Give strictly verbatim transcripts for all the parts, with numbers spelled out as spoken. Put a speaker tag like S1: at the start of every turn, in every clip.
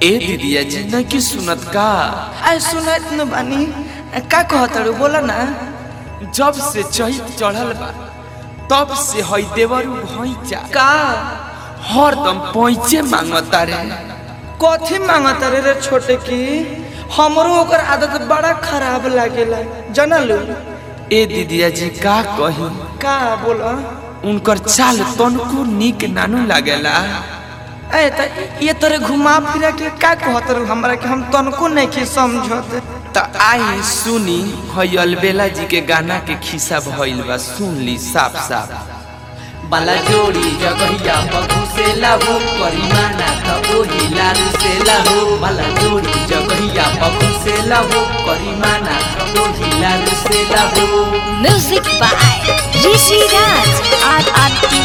S1: ए दीदिया जी न की सुनत का
S2: आई सुनत न बानी का कहत रे बोला ना।
S1: जब से चहित चढ़ल बा तब से हई देवरू भैंचा
S2: का
S1: हरदम पैंचे मांगता रे।
S2: कथी मांगत रे रे छोटे की हमरो ओकर आदत बड़ा खराब लागेला जानलू।
S1: ए दीदिया जी का कही
S2: का बोला
S1: उनकर चाल तनको नीक नानू लागेला।
S2: ए त ये तोरे घुमा फिरा के का कहत रे हमरा के हम तनको नहीं के समझत।
S1: त आई सुनी हई अलबेला जी के गाना के खिस्सा भइल बा सुन ली साफ साफ।
S3: बाला जोड़ी जगहिया बगु से लाहो परिमाना त ओही लालू से लाहो। बाला जोड़ी जगहिया बगु से लाहो परिमाना त ओही लालू से लाहो।
S4: Music by Rishi Raj R R T।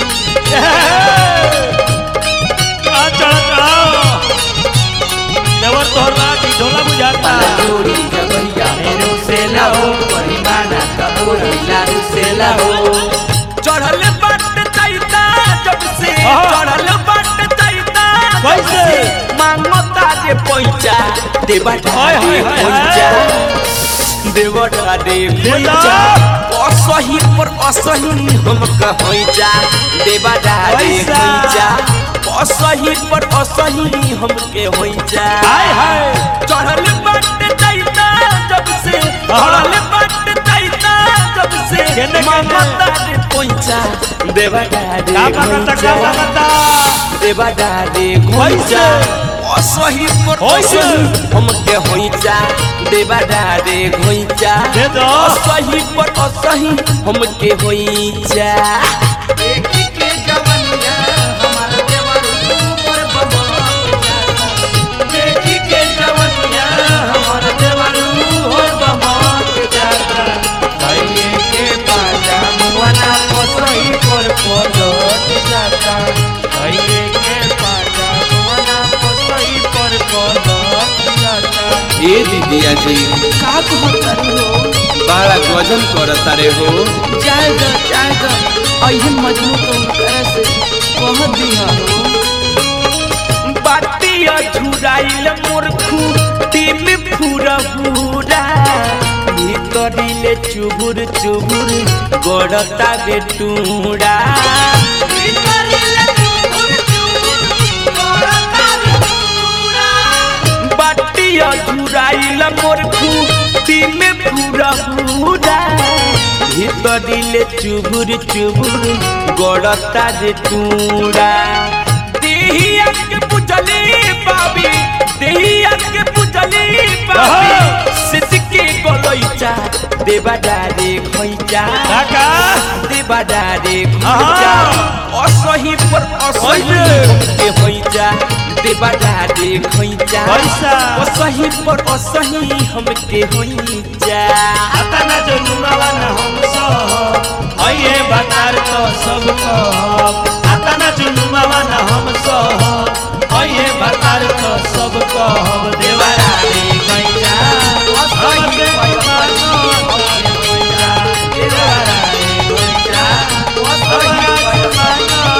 S5: देवर तोहरा की ढोला बुझाता।
S3: बाला जोड़ी जगहिया बगु से लाहो परिमाना त ओही लालू से लाहो।
S1: चढ़ल बाट तैता जब से
S5: हाँ।
S1: चढ़ल बाट तैता
S5: कैसे?
S1: मांगता जे पैंचा देवा
S5: हाय, हाय, हाय,
S1: पैंचा
S5: हाय।
S1: देवा ढाडे पैंचा असही पर असही हम कहैचा देवा ढाडे
S5: पैसा।
S1: पैंचा असही पर असही हम के होइचा।
S5: हाय हाय
S1: चढ़ल बाट तैता जब से
S5: हाँ।
S1: चढ़ल बाट तैता जब से
S5: केने केने?
S1: मांगता जे पैंचा देवा ढाडे
S5: का बता का बता
S1: देवा ढाडे पैंचा असही पर
S5: होइचा।
S1: असही हम के होइचा देवा ढाडे पैंचा
S5: दे दो।
S1: असही पर असही हम के होइचा।
S3: देखी के जवनिया हमार देवर ऊपर बमनिया। देखी के जवनिया हमार देवर ऊपर बमनिया। भइए के पाजा मुआना पसई पर पलट जाता। भइए के पाजा मुआना पसई पर पलट जाता।
S1: ए दीदिया जी
S2: का कहत रे हो
S1: बड़ा गजन करता रे हो।
S2: जाए द जाए द अइहन मजनू तो करे से कह दिया हो।
S1: बाटिया झुराइल मोरखू टीम फुरा फुरा भीतरिले चुबुर चुबुर गड़ता बेटूड़ा। बाटिया झुराइल मोरखू टीम फुरा फुरा भीतरिले चुबुर चुबुर गड़ता बेटूड़ा। देहिया के पुजली बाबी देहिया के पुजली बाबी सिसके गलैचा देवा डारे खैचा
S5: काका
S1: देवा डारे खैचा असही पर असही के होइचा देवा डारे खैचा
S5: पैसा।
S1: असही पर असही हमके होइचा।
S5: आता ना जो नुमावा ना हम सब आइए बतार तो सब कब। आता ना जो नुमावा ना हम सब आइए बतार तो सब कब। देवरा रे गैया असही पैसा देवरा रे गैया असही पैसा।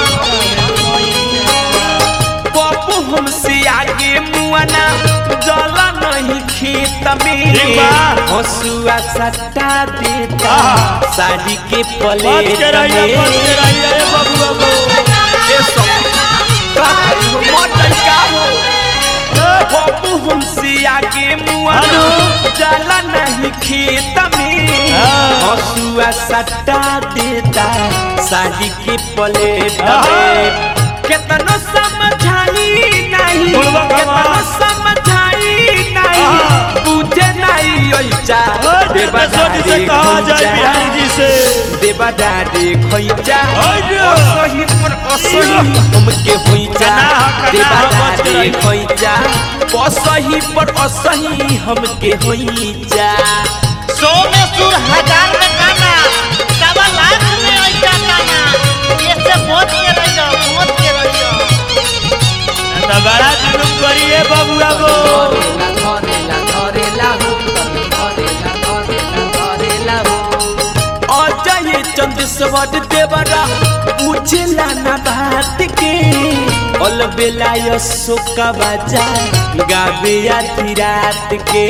S1: बापू हमसे आगे मुआना जला नहीं खेत में
S5: ठीक बा।
S1: हसुआ सट्टा देता
S5: आहा।
S1: साड़ी के
S5: बच
S1: प्लेट
S5: के रहिए
S1: में।
S5: बच के रहिए रे बाबू बाबू।
S1: ए सब का करी हो, मत का हो। बापू हमसे आगे मुआना जला नहीं खेत में
S5: हाँ।
S1: हसुआ सट्टा देता साड़ी के प्लेट
S5: आहा।
S1: में। केतनो समझाई नहीं
S5: बोलबा का
S1: केतनो
S5: बा।
S1: समझाई नहीं
S5: आहा।
S1: बुझे नहीं ओइचा
S5: देवा सोनी से कहा जाए बिहारी जी से।
S1: देवा डाडे खैचा
S5: ओए।
S1: असही पर असही हमके होइचा
S5: कना हा, कना
S1: देवा
S5: हा, बच
S1: डाडे
S5: रही।
S1: खैचा असही पर असही हमके होइचा।
S6: सौ में सुर हजार में गाना सवा लाख में ऐसा गाना ये से बहुत के रह जाओ बहुत के रह जाओ।
S5: तो बड़ा जुलूम करिए बाबू बाबू।
S3: धरेला धरेला धरेला हो धरेला धरेला धरेला हो।
S1: अजय चंद सवट देवरा पूछला ना बात के अल बेला यसो का बाजा गावे आधी रात के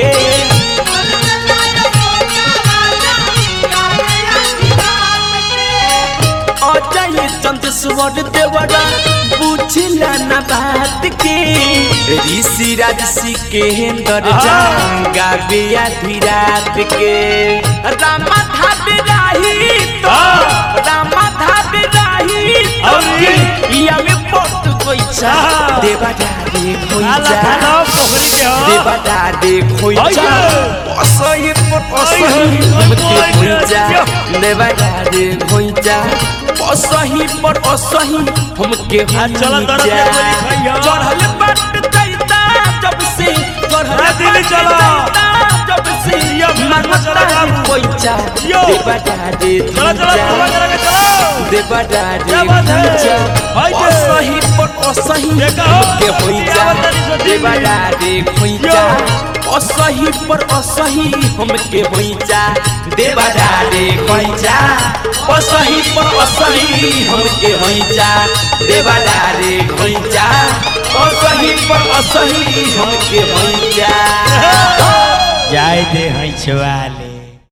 S1: अजय चंद्रस्वर देवरा बुझला न बात के ऋषि राज सिकेंदर जा गावे आधी रात के रामा धाबे राही तो रामा धाबे राही या में पट कोइचा देवा डाले कोइचा देवा डाले कोइचा असही पट असही हमके कोइचा देवा डाले कोइचा असही पर असही हमके कोइचा चढ़ल बट दैता जब से चढ़ल दिल चला जब से मनता कोइचा देवा डाले कोइचा देवा डाले कोइचा असही पर असही हमके कोइचा देवा डाले कोइचा असही पर असही हमके कोइचा देवा डाले कोइचा असही पर असही हमके कोइचा देवा डाले कोइचा असही पर असही हमके कोइचा
S5: जाय दे हई छवाल